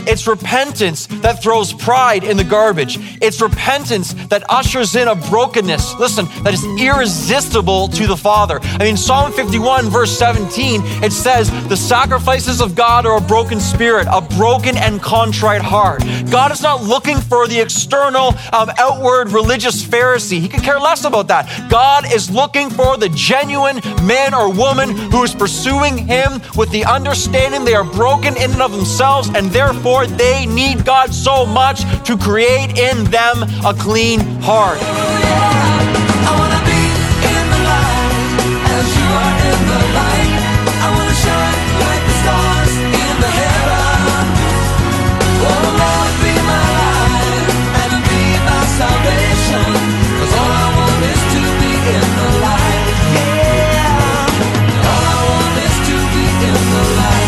It's repentance that throws pride in the garbage. It's repentance that ushers in a brokenness, listen, that is irresistible to the Father. I mean, Psalm 51, verse 17, it says, the sacrifices of God are a broken spirit, a broken and contrite heart. God is not looking for the external, outward religious Pharisee. He could care less about that. God is looking for the genuine man or woman who is pursuing Him with the understanding they are broken in and of themselves, and therefore they need God so much to create in them a clean heart. I wanna be in the light as you are in the light. I wanna shine like the stars in the heaven. Oh Lord, be my light and be my salvation. 'Cause all I want is to be in the light. Yeah. All I want is to be in the light.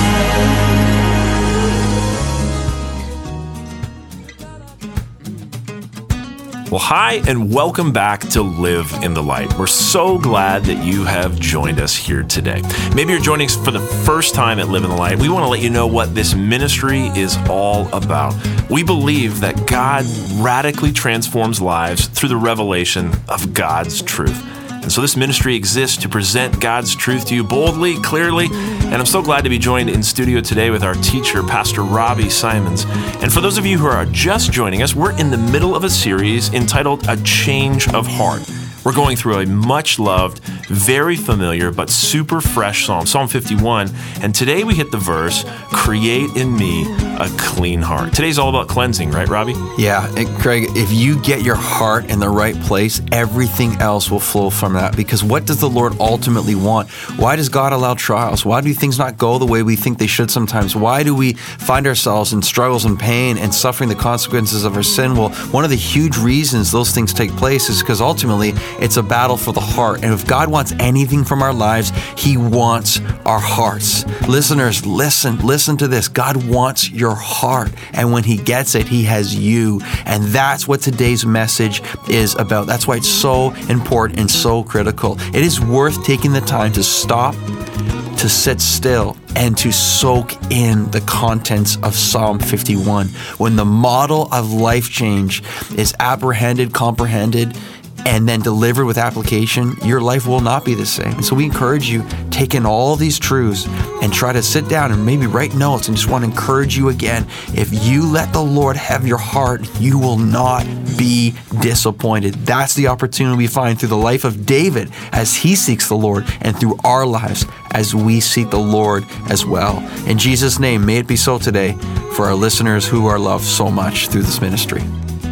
Well, hi, and welcome back to Live in the Light. We're so glad that you have joined us here today. Maybe you're joining us for the first time at Live in the Light. We want to let you know what this ministry is all about. We believe that God radically transforms lives through the revelation of God's truth. And so this ministry exists to present God's truth to you boldly, clearly, and I'm so glad to be joined in studio today with our teacher, Pastor Robbie Simons. And for those of you who are just joining us, we're in the middle of a series entitled A Change of Heart. We're going through a much-loved, very familiar, but super fresh psalm, Psalm 51, and today we hit the verse, create in me a clean heart. Today's all about cleansing, right, Robbie? Yeah, and Craig, if you get your heart in the right place, everything else will flow from that. Because what does the Lord ultimately want? Why does God allow trials? Why do things not go the way we think they should sometimes? Why do we find ourselves in struggles and pain and suffering the consequences of our sin? Well, one of the huge reasons those things take place is because ultimately it's a battle for the heart. And if God wants anything from our lives, He wants our hearts. Listeners, listen to this. God wants your heart. And when He gets it, He has you. And that's what today's message is about. That's why it's so important and so critical. It is worth taking the time to stop, to sit still, and to soak in the contents of Psalm 51. When the model of life change is apprehended, comprehended, and then delivered with application, your life will not be the same. And so we encourage you, take in all these truths and try to sit down and maybe write notes, and just want to encourage you again, if you let the Lord have your heart, you will not be disappointed. That's the opportunity we find through the life of David as he seeks the Lord, and through our lives as we seek the Lord as well. In Jesus' name, may it be so today for our listeners who are loved so much through this ministry.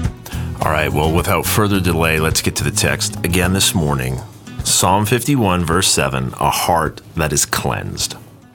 All right, well, without further delay, let's get to the text again this morning. Psalm 51, verse 7, a heart that is cleansed.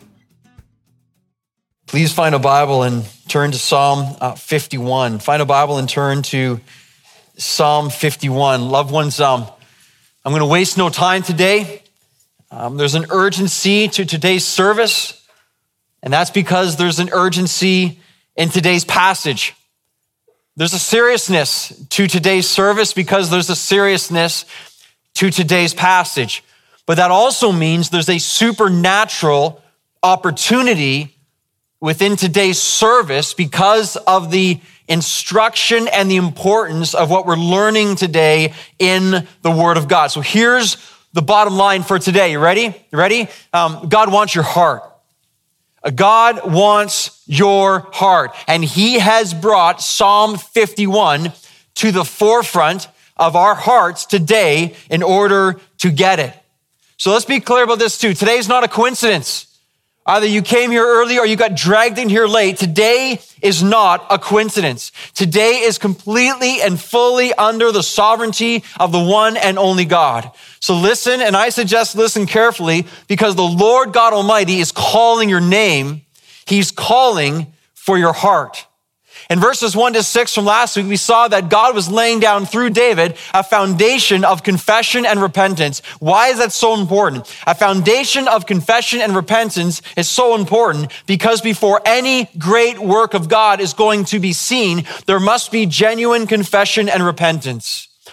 Please find a Bible and turn to Psalm 51. Find a Bible and turn to Psalm 51. Loved ones, I'm going to waste no time today. There's an urgency to today's service, and that's because there's an urgency in today's passage. There's a seriousness to today's service because there's a seriousness to today's passage. But that also means there's a supernatural opportunity within today's service because of the instruction and the importance of what we're learning today in the Word of God. So here's the bottom line for today. You ready? You ready? God wants your heart. God wants your heart, and He has brought Psalm 51 to the forefront of our hearts today in order to get it. So let's be clear about this too. Today's not a coincidence. Either you came here early or you got dragged in here late. Today is not a coincidence. Today is completely and fully under the sovereignty of the one and only God. So listen, and I suggest listen carefully, because the Lord God Almighty is calling your name. He's calling for your heart. In verses 1-6 from last week, we saw that God was laying down through David a foundation of confession and repentance. Why is that so important? A foundation of confession and repentance is so important because before any great work of God is going to be seen, there must be genuine confession and repentance.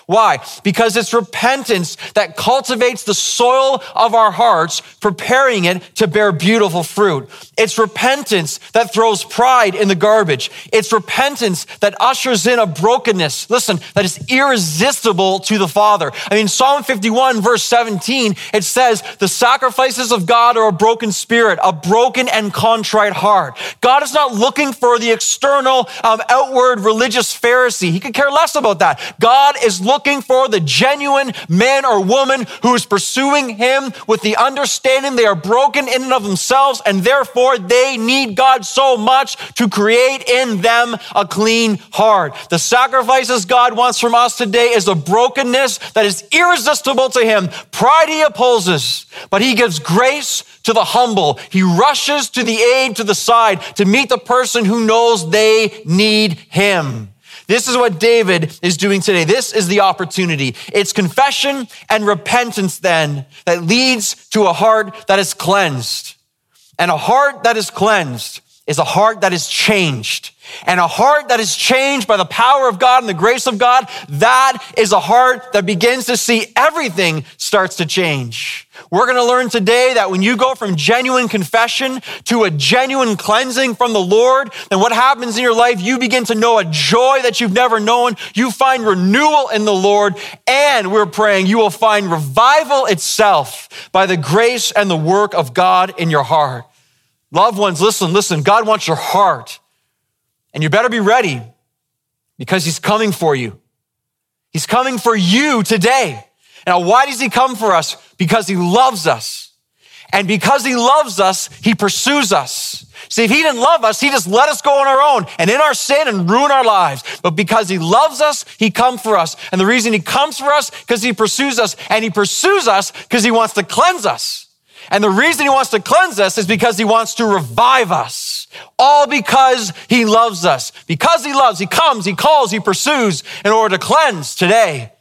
Why? Because it's repentance that cultivates the soil of our hearts, preparing it to bear beautiful fruit. It's repentance that throws pride in the garbage. It's repentance that ushers in a brokenness, listen, that is irresistible to the Father. I mean, Psalm 51, verse 17, it says, the sacrifices of God are a broken spirit, a broken and contrite heart. God is not looking for the external, outward religious Pharisee. He could care less about that. God is looking for the genuine man or woman who is pursuing him with the understanding they are broken in and of themselves, and therefore they need God so much to create in them a clean heart. The sacrifices God wants from us today is a brokenness that is irresistible to him. Pride he opposes, but he gives grace to the humble. He rushes to the aid, to the side, to meet the person who knows they need him. This is what David is doing today. This is the opportunity. It's confession and repentance then that leads to a heart that is cleansed. And a heart that is cleansed is a heart that is changed. And a heart that is changed by the power of God and the grace of God, that is a heart that begins to see everything starts to change. We're going to learn today that when you go from genuine confession to a genuine cleansing from the Lord, then what happens in your life, you begin to know a joy that you've never known. You find renewal in the Lord, and we're praying you will find revival itself by the grace and the work of God in your heart. Loved ones, listen. God wants your heart. And you better be ready because he's coming for you. He's coming for you today. Now, why does he come for us? Because he loves us. And because he loves us, he pursues us. See, if he didn't love us, he'd just let us go on our own and in our sin and ruin our lives. But because he loves us, he comes for us. And the reason he comes for us, because he pursues us. And he pursues us because he wants to cleanse us. And the reason he wants to cleanse us is because he wants to revive us. All because he loves us. Because he loves, he comes, he calls, he pursues in order to cleanse today,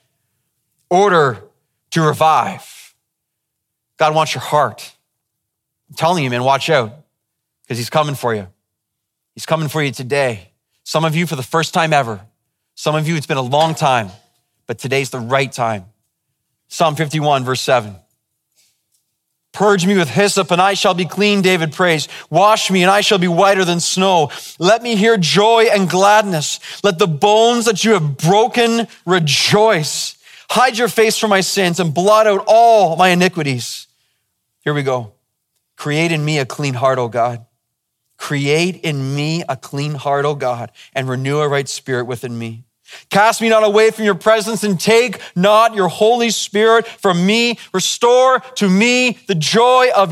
in order to revive. God wants your heart. I'm telling you, man, watch out because he's coming for you. He's coming for you today. Some of you for the first time ever. Some of you, it's been a long time, but today's the right time. Psalm 51, verse 7. Purge me with hyssop and I shall be clean, David prays. Wash me and I shall be whiter than snow. Let me hear joy and gladness. Let the bones that you have broken rejoice. Hide your face from my sins and blot out all my iniquities. Here we go. Create in me a clean heart, O God. Create in me a clean heart, O God, and renew a right spirit within me. Cast me not away from your presence and take not your Holy Spirit from me. Restore to me the joy of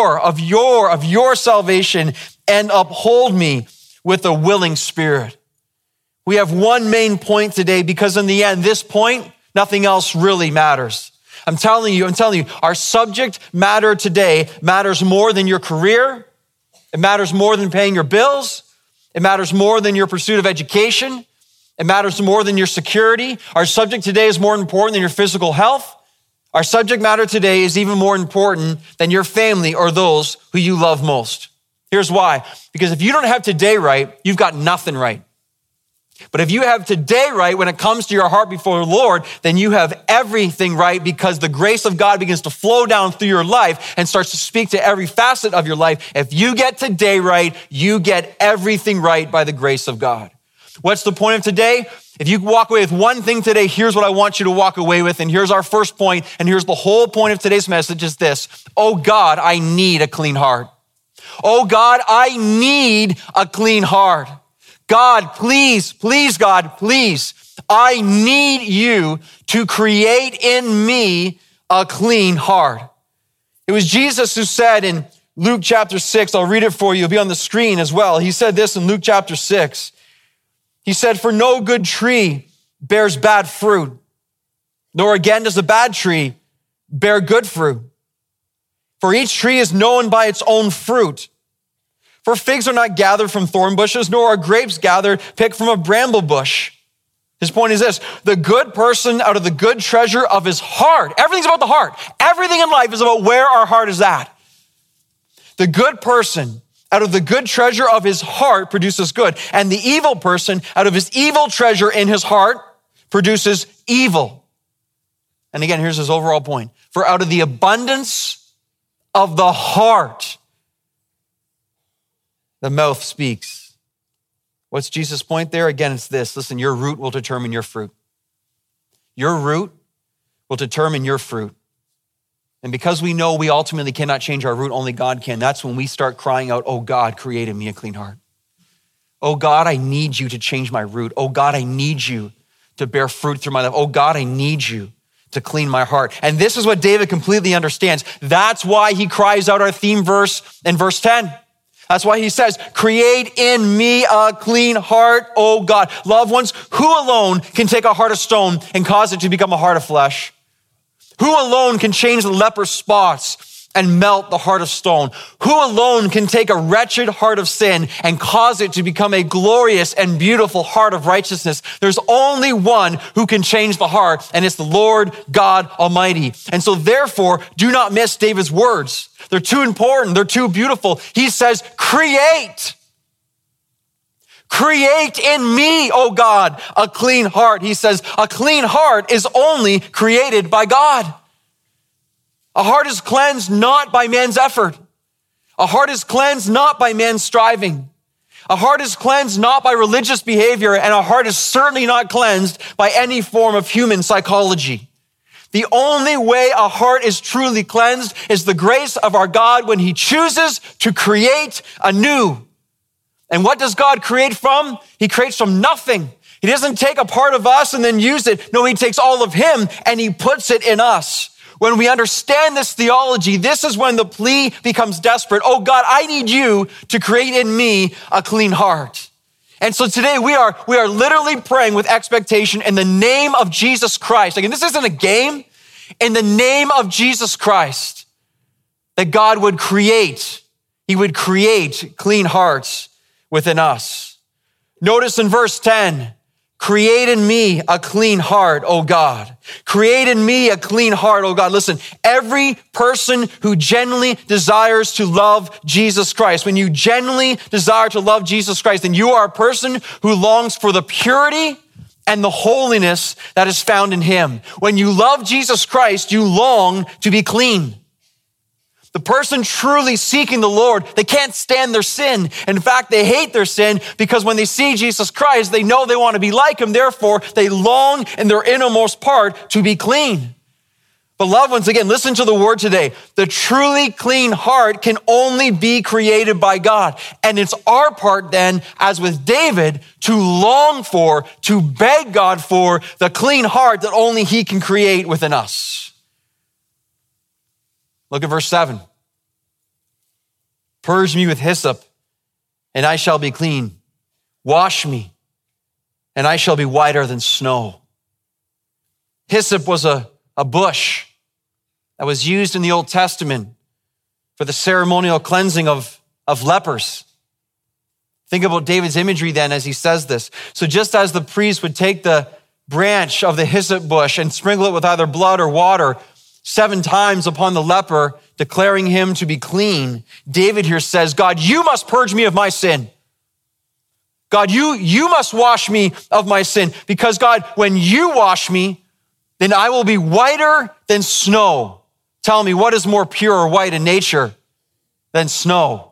your salvation and uphold me with a willing spirit. We have one main point today because in the end, this point, nothing else really matters. I'm telling you, our subject matter today matters more than your career. It matters more than paying your bills. It matters more than your pursuit of education. It matters more than your security. Our subject today is more important than your physical health. Our subject matter today is even more important than your family or those who you love most. Here's why. Because if you don't have today right, you've got nothing right. But if you have today right when it comes to your heart before the Lord, then you have everything right because the grace of God begins to flow down through your life and starts to speak to every facet of your life. If you get today right, you get everything right by the grace of God. What's the point of today? If you walk away with one thing today, here's what I want you to walk away with. And here's our first point. And here's the whole point of today's message is this. Oh God, I need a clean heart. Oh God, I need a clean heart. God, please, God, please. I need you to create in me a clean heart. It was Jesus who said in Luke chapter 6, I'll read it for you. It'll be on the screen as well. He said this in Luke chapter 6. He said, for no good tree bears bad fruit, nor again does a bad tree bear good fruit. For each tree is known by its own fruit. For figs are not gathered from thorn bushes, nor are grapes picked from a bramble bush. His point is this, the good person out of the good treasure of his heart, everything's about the heart. Everything in life is about where our heart is at. The good person out of the good treasure of his heart produces good. And the evil person out of his evil treasure in his heart produces evil. And again, here's his overall point. For out of the abundance of the heart, the mouth speaks. What's Jesus' point there? Again, it's this. Listen, your root will determine your fruit. Your root will determine your fruit. And because we know we ultimately cannot change our root, only God can, that's when we start crying out, oh God, create in me a clean heart. Oh God, I need you to change my root. Oh God, I need you to bear fruit through my life. Oh God, I need you to clean my heart. And this is what David completely understands. That's why he cries out our theme verse in verse 10. That's why he says, create in me a clean heart, oh God. Loved ones, who alone can take a heart of stone and cause it to become a heart of flesh? Who alone can change the leper's spots and melt the heart of stone? Who alone can take a wretched heart of sin and cause it to become a glorious and beautiful heart of righteousness? There's only one who can change the heart, and it's the Lord God Almighty. And so therefore, do not miss David's words. They're too important. They're too beautiful. He says, create. Create in me, oh God, a clean heart. He says, a clean heart is only created by God. A heart is cleansed not by man's effort. A heart is cleansed not by man's striving. A heart is cleansed not by religious behavior, and a heart is certainly not cleansed by any form of human psychology. The only way a heart is truly cleansed is the grace of our God when he chooses to create anew. And what does God create from? He creates from nothing. He doesn't take a part of us and then use it. No, he takes all of him and he puts it in us. When we understand this theology, this is when the plea becomes desperate. Oh God, I need you to create in me a clean heart. And so today we are literally praying with expectation in the name of Jesus Christ. Again, this isn't a game. In the name of Jesus Christ, that God would create, he would create clean hearts within us. Notice in verse 10, create in me a clean heart, oh God. Create in me a clean heart, oh God. Listen, every person who genuinely desires to love Jesus Christ, when you genuinely desire to love Jesus Christ, then you are a person who longs for the purity and the holiness that is found in him. When you love Jesus Christ, you long to be clean. The person truly seeking the Lord, they can't stand their sin. In fact, they hate their sin because when they see Jesus Christ, they know they want to be like him. Therefore, they long in their innermost part to be clean. But loved ones, again, listen to the word today. The truly clean heart can only be created by God. And it's our part then, as with David, to long for, to beg God for the clean heart that only he can create within us. Look at verse 7. Purge me with hyssop, and I shall be clean. Wash me, and I shall be whiter than snow. Hyssop was a bush that was used in the Old Testament for the ceremonial cleansing of lepers. Think about David's imagery then as he says this. So just as the priest would take the branch of the hyssop bush and sprinkle it with either blood or water 7 times upon the leper, declaring him to be clean, David here says, God, you must purge me of my sin. God, you must wash me of my sin, because God, when you wash me, then I will be whiter than snow. Tell me, what is more pure or white in nature than snow?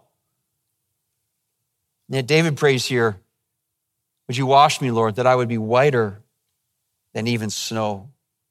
And yet David prays here, would you wash me, Lord, that I would be whiter than even snow?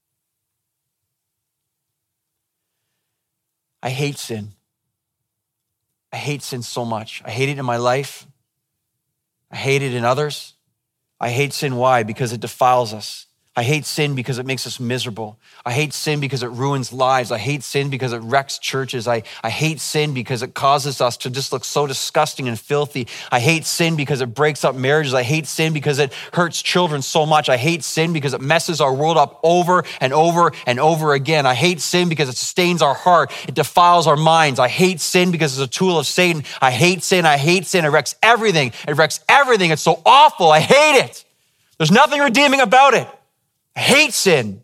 I hate sin. I hate sin so much. I hate it in my life. I hate it in others. I hate sin. Why? Because it defiles us. I hate sin because it makes us miserable. I hate sin because it ruins lives. I hate sin because it wrecks churches. I hate sin because it causes us to just look so disgusting and filthy. I hate sin because it breaks up marriages. I hate sin because it hurts children so much. I hate sin because it messes our world up over and over and over again. I hate sin because it stains our heart. It defiles our minds. I hate sin because it's a tool of Satan. I hate sin. I hate sin. It wrecks everything. It wrecks everything. It's so awful. I hate it. There's nothing redeeming about it. I hate sin.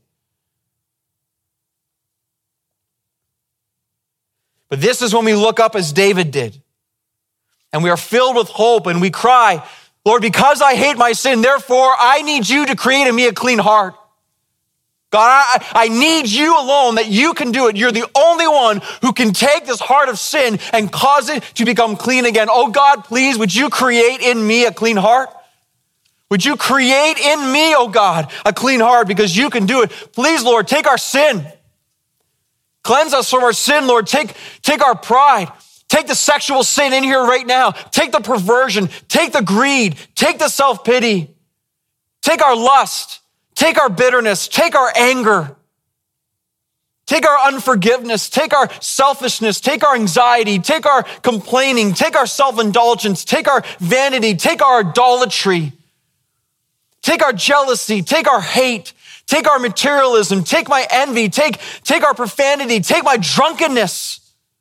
But this is when we look up as David did. And we are filled with hope and we cry, Lord, because I hate my sin, therefore I need you to create in me a clean heart. God, I need you alone, that you can do it. You're the only one who can take this heart of sin and cause it to become clean again. Oh God, please, would you create in me a clean heart? Would you create in me, oh God, a clean heart, because you can do it. Please, Lord, take our sin. Cleanse us from our sin, Lord. Take our pride. Take the sexual sin in here right now. Take the perversion. Take the greed. Take the self-pity. Take our lust. Take our bitterness. Take our anger. Take our unforgiveness. Take our selfishness. Take our anxiety. Take our complaining. Take our self-indulgence. Take our vanity. Take our idolatry. Take our jealousy. Take our hate. Take our materialism. Take my envy. Take our profanity. Take my drunkenness.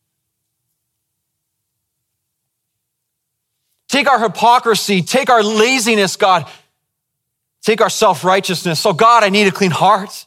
Take our hypocrisy. Take our laziness, God. Take our self-righteousness. Oh God, I need a clean heart.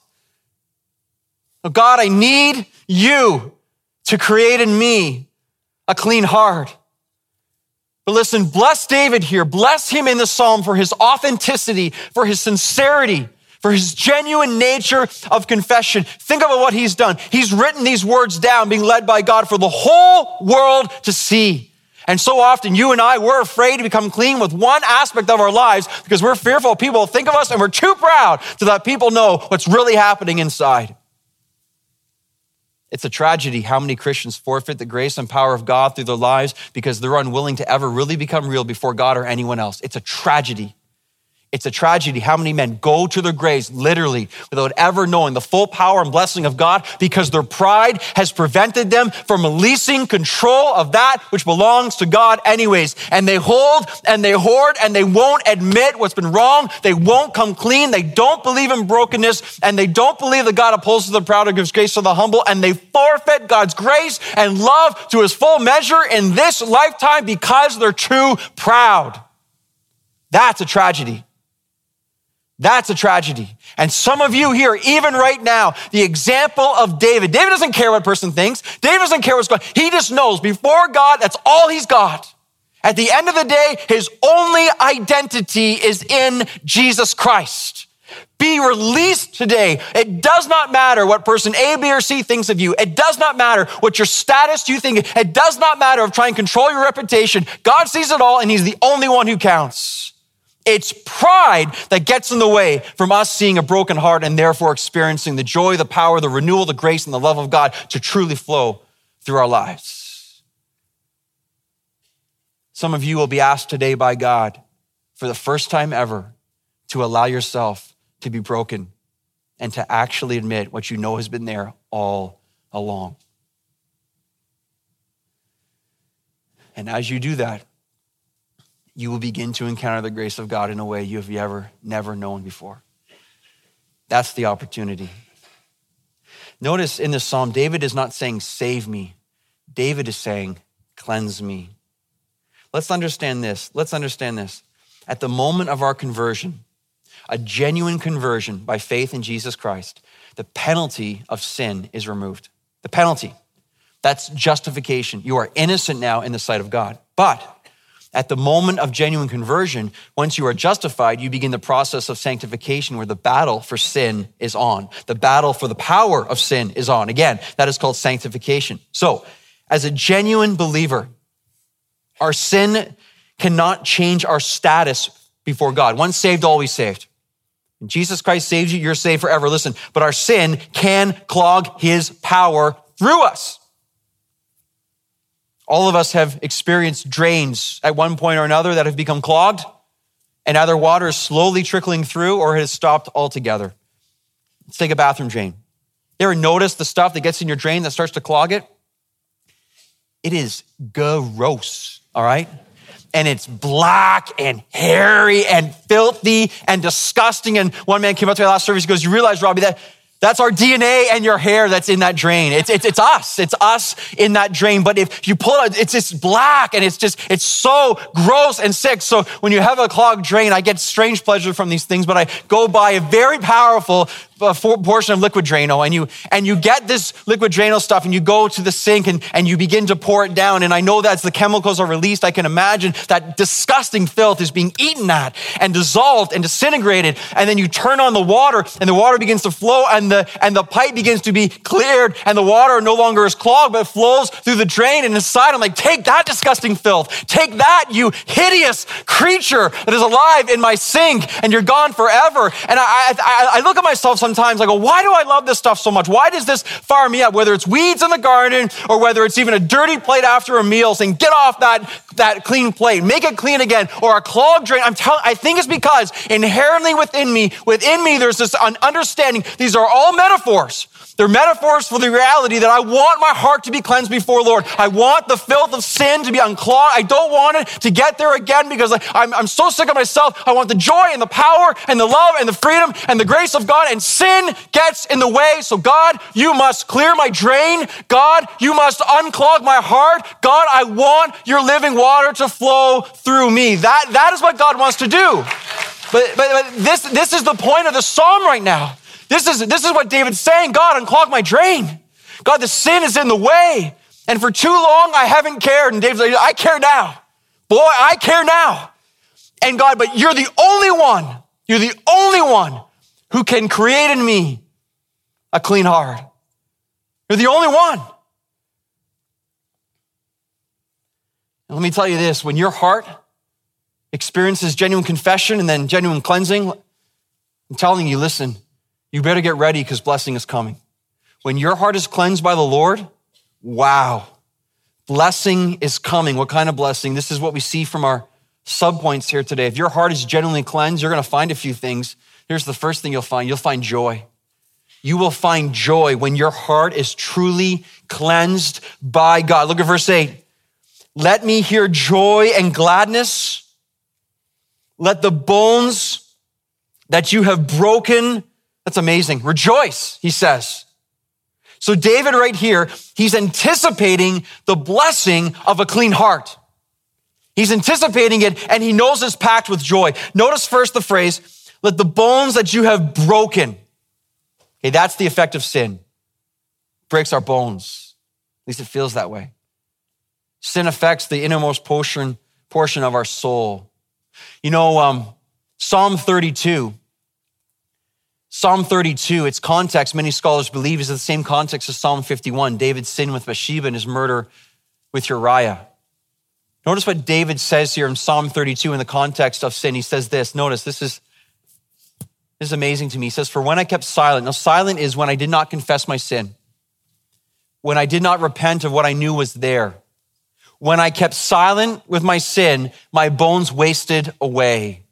Oh God, I need you to create in me a clean heart. But listen, bless David here. Bless him in the psalm for his authenticity, for his sincerity, for his genuine nature of confession. Think about what he's done. He's written these words down, being led by God for the whole world to see. And so often you and I, we're afraid to become clean with one aspect of our lives because we're fearful people will think of us, and we're too proud to let people know what's really happening inside. It's a tragedy how many Christians forfeit the grace and power of God through their lives because they're unwilling to ever really become real before God or anyone else. It's a tragedy. It's a tragedy how many men go to their graves literally without ever knowing the full power and blessing of God because their pride has prevented them from releasing control of that which belongs to God anyways. And they hold and they hoard and they won't admit what's been wrong. They won't come clean. They don't believe in brokenness, and they don't believe that God opposes the proud and gives grace to the humble, and they forfeit God's grace and love to his full measure in this lifetime because they're too proud. That's a tragedy. That's a tragedy. And some of you here, even right now, the example of David. David doesn't care what a person thinks. David doesn't care what's going on. He just knows before God, that's all he's got. At the end of the day, his only identity is in Jesus Christ. Be released today. It does not matter what person A, B, or C thinks of you. It does not matter what your status you think. It does not matter of trying to control your reputation. God sees it all, and he's the only one who counts. It's pride that gets in the way from us seeing a broken heart and therefore experiencing the joy, the power, the renewal, the grace, and the love of God to truly flow through our lives. Some of you will be asked today by God for the first time ever to allow yourself to be broken and to actually admit what you know has been there all along. And as you do that, you will begin to encounter the grace of God in a way you have never known before. That's the opportunity. Notice in this psalm, David is not saying, save me. David is saying, cleanse me. Let's understand this. At the moment of our conversion, a genuine conversion by faith in Jesus Christ, the penalty of sin is removed. The penalty, that's justification. You are innocent now in the sight of God. But at the moment of genuine conversion, once you are justified, you begin the process of sanctification where the battle for sin is on. The battle for the power of sin is on. Again, that is called sanctification. So, as a genuine believer, our sin cannot change our status before God. Once saved, always saved. When Jesus Christ saves you, you're saved forever. Listen, but our sin can clog his power through us. All of us have experienced drains at one point or another that have become clogged, and either water is slowly trickling through or it has stopped altogether. Let's take a bathroom drain. You ever notice the stuff that gets in your drain that starts to clog it? It is gross, all right? And it's black and hairy and filthy and disgusting. And one man came up to me last service, he goes, you realize, Robbie, that's our DNA and your hair that's in that drain. It's us in that drain. But if you pull it, it's just black and it's so gross and sick. So when you have a clogged drain, I get strange pleasure from these things, but I go by a very powerful portion of Liquid Drano and you get this Liquid Drano stuff and you go to the sink and you begin to pour it down. And I know that as the chemicals are released, I can imagine that disgusting filth is being eaten at and dissolved and disintegrated. And then you turn on the water and the water begins to flow and the pipe begins to be cleared and the water no longer is clogged, but it flows through the drain. And inside I'm like, take that disgusting filth. Take that, you hideous creature that is alive in my sink, and you're gone forever. And I look at myself sometimes, I go, why do I love this stuff so much? Why does this fire me up? Whether it's weeds in the garden or whether it's even a dirty plate after a meal, saying, get off that clean plate, make it clean again, or a clogged drain. I think it's because inherently within me, there's this understanding. These are all metaphors. They're metaphors for the reality that I want my heart to be cleansed before Lord. I want the filth of sin to be unclogged. I don't want it to get there again because I'm so sick of myself. I want the joy and the power and the love and the freedom and the grace of God, and sin gets in the way. So God, you must clear my drain. God, you must unclog my heart. God, I want your living water to flow through me. That is what God wants to do. But this is the point of the psalm right now. This is what David's saying. God, unclog my drain. God, the sin is in the way. And for too long, I haven't cared. And David's like, I care now. Boy, I care now. And God, but you're the only one who can create in me a clean heart. You're the only one. And let me tell you this, when your heart experiences genuine confession and then genuine cleansing, I'm telling you, listen, you better get ready because blessing is coming. When your heart is cleansed by the Lord, wow, blessing is coming. What kind of blessing? This is what we see from our subpoints here today. If your heart is genuinely cleansed, you're going to find a few things. Here's the first thing you'll find. You'll find joy. You will find joy when your heart is truly cleansed by God. Look at verse 8. Let me hear joy and gladness. Let the bones that you have broken, that's amazing, rejoice, he says. So David right here, he's anticipating the blessing of a clean heart. He's anticipating it, and he knows it's packed with joy. Notice first the phrase, let the bones that you have broken. Okay, that's the effect of sin. It breaks our bones. At least it feels that way. Sin affects the innermost portion of our soul. You know, Psalm 32, its context, many scholars believe, is the same context as Psalm 51, David's sin with Bathsheba and his murder with Uriah. Notice what David says here in Psalm 32 in the context of sin. He says this, notice, this is amazing to me. He says, for when I kept silent, now silent is when I did not confess my sin, when I did not repent of what I knew was there. When I kept silent with my sin, my bones wasted away.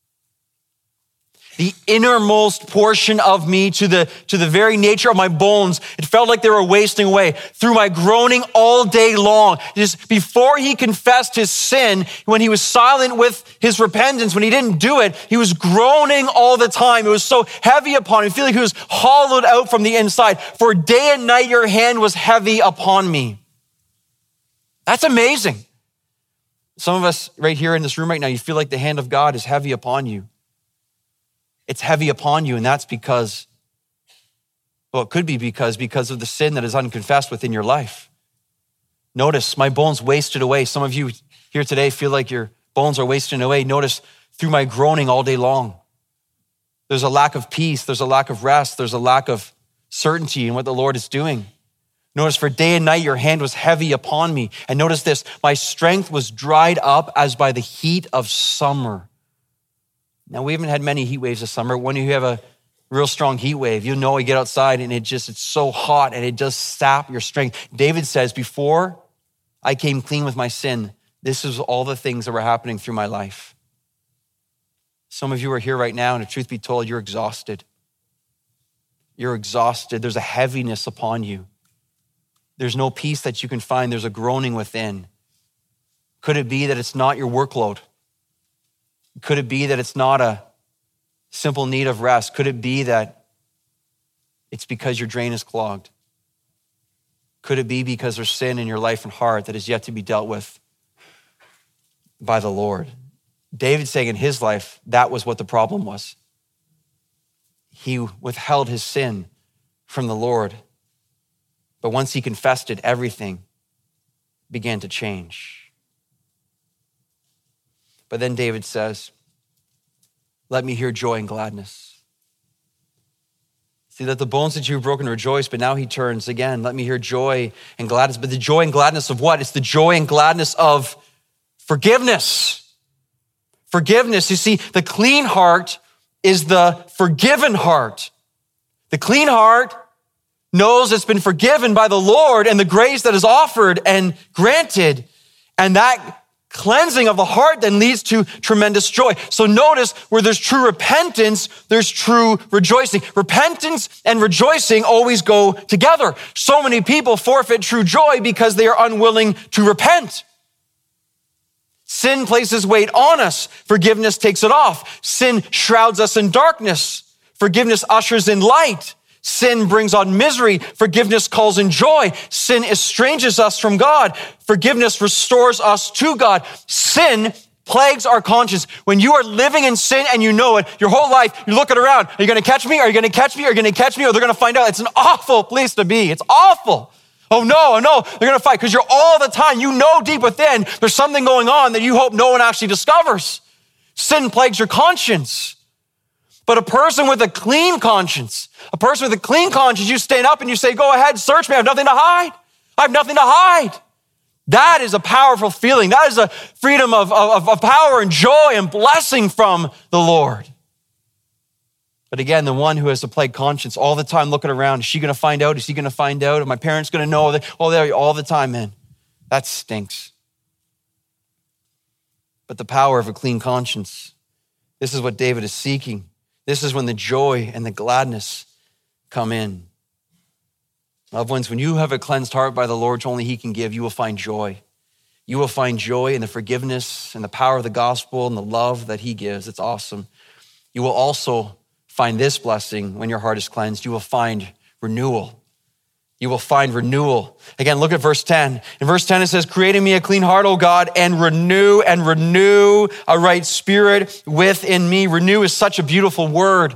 The innermost portion of me, to the very nature of my bones, it felt like they were wasting away through my groaning all day long. Just before he confessed his sin, when he was silent with his repentance, when he didn't do it, he was groaning all the time. It was so heavy upon him. I feel like he was hollowed out from the inside. For day and night, your hand was heavy upon me. That's amazing. Some of us right here in this room right now, you feel like the hand of God is heavy upon you. It's heavy upon you, and that's because, well, it could be because of the sin that is unconfessed within your life. Notice, my bones wasted away. Some of you here today feel like your bones are wasting away. Notice, through my groaning all day long, there's a lack of peace, there's a lack of rest, there's a lack of certainty in what the Lord is doing. Notice, for day and night, your hand was heavy upon me. And notice this, my strength was dried up as by the heat of summer. Now, we haven't had many heat waves this summer. When you have a real strong heat wave, you know you get outside and it's so hot and it does sap your strength. David says, before I came clean with my sin, this is all the things that were happening through my life. Some of you are here right now, and the truth be told, you're exhausted. You're exhausted. There's a heaviness upon you. There's no peace that you can find. There's a groaning within. Could it be that it's not your workload? Could it be that it's not a simple need of rest? Could it be that it's because your drain is clogged? Could it be because there's sin in your life and heart that is yet to be dealt with by the Lord? David's saying in his life, that was what the problem was. he withheld his sin from the Lord. But once he confessed it, everything began to change. But then David says, let me hear joy and gladness. See, that the bones that you have broken rejoice, but now he turns again, let me hear joy and gladness. But the joy and gladness of what? It's the joy and gladness of forgiveness. Forgiveness. You see, the clean heart is the forgiven heart. The clean heart knows it's been forgiven by the Lord and the grace that is offered and granted. And that cleansing of the heart then leads to tremendous joy. So notice, where there's true repentance, there's true rejoicing. Repentance and rejoicing always go together. So many people forfeit true joy because they are unwilling to repent. Sin places weight on us. Forgiveness takes it off. Sin shrouds us in darkness. Forgiveness ushers in light. Sin brings on misery. Forgiveness calls in joy. Sin estranges us from God. Forgiveness restores us to God. Sin plagues our conscience. When you are living in sin and you know it, your whole life, you're looking around. Are you going to catch me? Are you going to catch me? Are you going to catch me? Or they're going to find out. It's an awful place to be. It's awful. Oh no, they're going to fight because you're all the time. You know deep within there's something going on that you hope no one actually discovers. Sin plagues your conscience. But a person with a clean conscience, you stand up and you say, go ahead, search me. I have nothing to hide. I have nothing to hide. That is a powerful feeling. That is a freedom of power and joy and blessing from the Lord. But again, the one who has a plagued conscience all the time looking around, is she going to find out? Is he going to find out? Are my parents going to know? They're all the time, man. That stinks. But the power of a clean conscience, this is what David is seeking. This is when the joy and the gladness come in. Loved ones, when you have a cleansed heart by the Lord, which only he can give, you will find joy. You will find joy in the forgiveness and the power of the gospel and the love that he gives. It's awesome. You will also find this blessing when your heart is cleansed. You will find renewal. You will find renewal. Again, look at verse 10. In verse 10, it says, create in me a clean heart, O God, and renew a right spirit within me. Renew is such a beautiful word.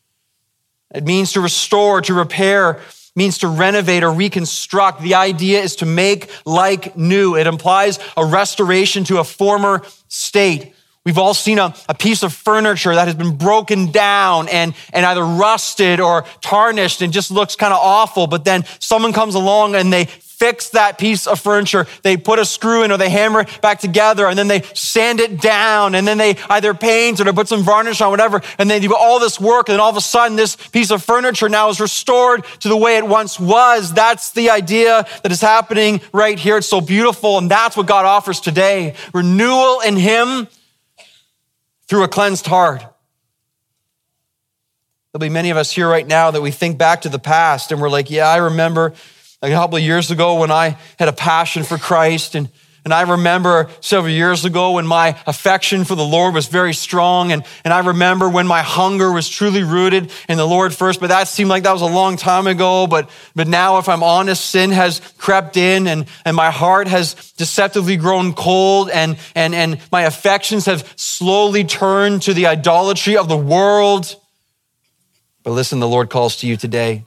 It means to restore, to repair, means to renovate or reconstruct. The idea is to make like new. It implies a restoration to a former state. We've all seen a piece of furniture that has been broken down and either rusted or tarnished and just looks kind of awful. But then someone comes along and they fix that piece of furniture. They put a screw in or they hammer it back together and then they sand it down and then they either paint or they put some varnish on, whatever. And they do all this work and then all of a sudden this piece of furniture now is restored to the way it once was. That's the idea that is happening right here. It's so beautiful. And that's what God offers today. Renewal in him through a cleansed heart. There'll be many of us here right now that we think back to the past and we're like, yeah, I remember a couple of years ago when I had a passion for Christ and I remember several years ago when my affection for the Lord was very strong and I remember when my hunger was truly rooted in the Lord first, but that seemed like that was a long time ago. But now if I'm honest, sin has crept in and my heart has deceptively grown cold and my affections have slowly turned to the idolatry of the world. But listen, the Lord calls to you today.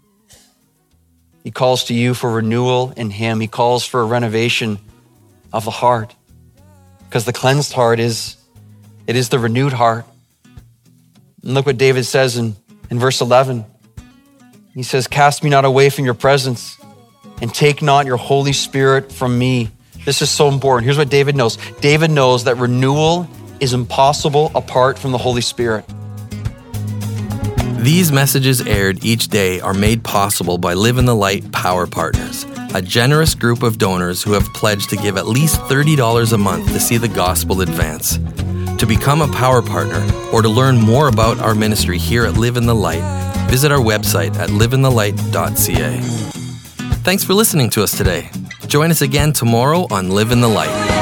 He calls to you for renewal in him. He calls for a renovation of the heart, because the cleansed heart is the renewed heart. And look what David says in verse 11. He says, cast me not away from your presence and take not your Holy Spirit from me. This is so important. Here's what David knows. David knows that renewal is impossible apart from the Holy Spirit. These messages aired each day are made possible by Live in the Light Power Partners, a generous group of donors who have pledged to give at least $30 a month to see the gospel advance. To become a power partner or to learn more about our ministry here at Live in the Light, visit our website at liveinthelight.ca. Thanks for listening to us today. Join us again tomorrow on Live in the Light.